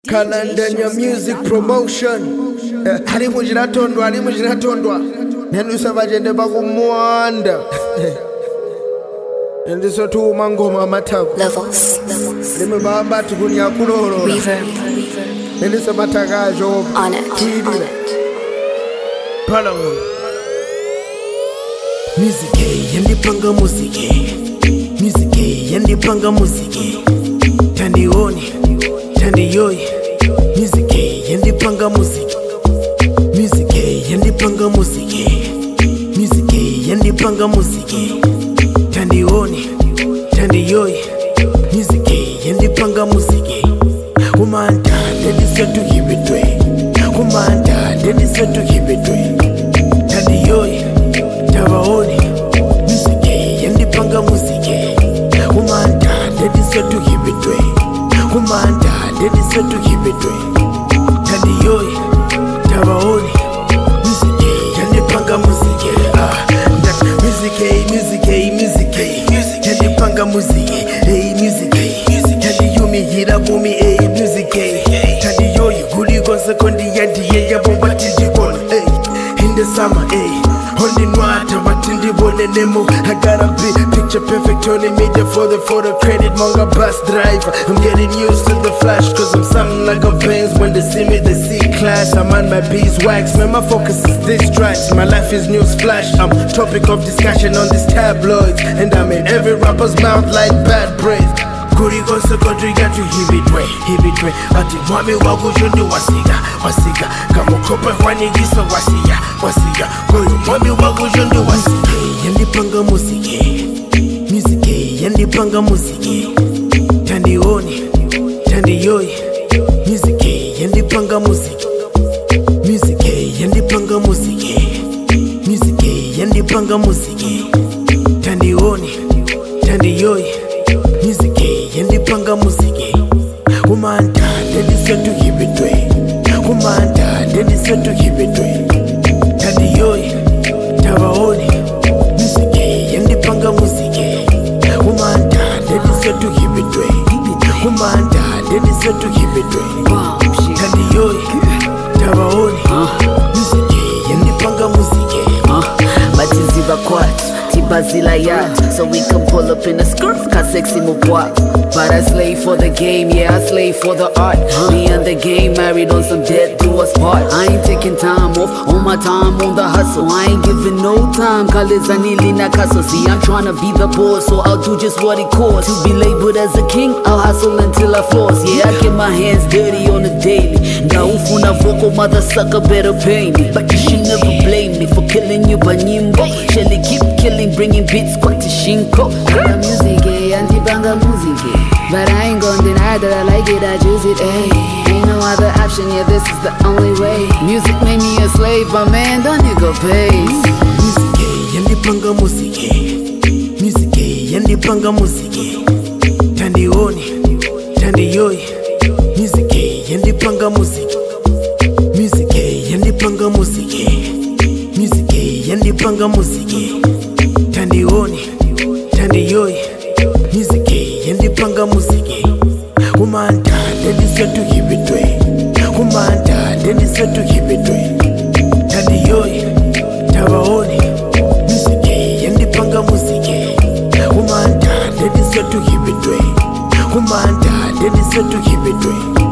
Kalandanya music promotion. Ali mujiratondwa. Nenusa vajende bakumwanda. Ndiso tu mangoma matabu. Levels. Lime bamba tukunya kulolo. Reverb. Ndiso matagajo. On it. Kidila. Palamon. Music yandipanga muziki. Music yandipanga muziki. Tandioni, tandiyoyi. Music yandipanga muziki. Music yandipanga muziki. Music yandipanga muziki. Tandioni, tandiyoyi. Music yandipanga muziki. Kumanda, dedisa tuhibitwe. Kumanda, dedisa tuhibitwe. Tandiyoyi, tabaoni. Music yandipanga muziki. Kumanda, dedisa tuhibitwe. Kumanda, dedisa tuhibitwe. Tandiyoyi, tabaoni. Music yandipanga muziki. Music yandipanga muziki. Hey, music yandiyumihira bumi. Hey, music tandiyoyi guli gonse kondi yandiye yabomba tindibona. Hey, in the summer, hey, on the water, but in the nemo. I got a big picture perfect on the media for the photo credit manga bus driver. I'm getting used to the flash, cause I'm something like a Benz. When they see me, they see class. I'm on my beeswax, man, my focus is this tracks. My life is news flash. I'm topic of discussion on these tabloids, and I'm in every rapper's mouth like bad breath. Kuri gonse country got to hibitwe. Ati mwami wagu jundi wasiga. Kamukope wanigisa wasiga. Kuri mwami wagu jundi wasiga. Yandipanga muziki. Music yandipanga muziki. Tandioni, tandiyoyi. Music yandipanga muziki. Music yandipanga muziki. Music yandipanga muziki. Tandioni, tandiyoyi. Music yandipanga muziki. Kumanda, dedisa tuhibitwe. Kumanda, dedisa tuhibitwe. Tandiyoyi, tabaoni. Music yandipanga muziki. Kumanda, dedisa tuhibitwe. Kumanda, dedisa tuhibitwe. Tandiyoyi, tabaoni. Music yandipanga muziki. Batizi bakwat, tibazila yat. So we can pull up in a skirt, cause sexy mubwat. But I slave for the game, yeah, I slave for the art. Me and the game, married on some debt, do us part. I ain't taking time off, all my time on the hustle. I ain't giving no time, Kalizanili Nakaso. See, I'm tryna be the boss, so I'll do just what it costs. To be labeled as a king, I'll hustle until I floss. Yeah, I get my hands dirty on the daily. Ngaufuna vocal, mother sucker, better pay me. But you should never blame me for killing you, Banyimbo. Shelly keep killing, bringing beats, quite a shinko. The music, antibanga music. But I ain't gon' deny that I like it, I choose it, ayy. Ain't no other option, yeah, this is the only way. Music made me a slave, but man, don't nigga pays. Music yandipanga muziki. Music yandipanga muziki. Tandioni, tandiyoyi. Music yandipanga muziki. Music yandipanga muziki. Music yandipanga muziki. Tandioni, tandiyoyi. Music yandipanga muziki. Kumanda, dedisa tuhibitwe. Kumanda, dedisa tuhibitwe. Tandiyoyi, tabaoni. Music yandipanga muziki. Kumanda, dedisa tuhibitwe. Kumanda, dedisa tuhibitwe.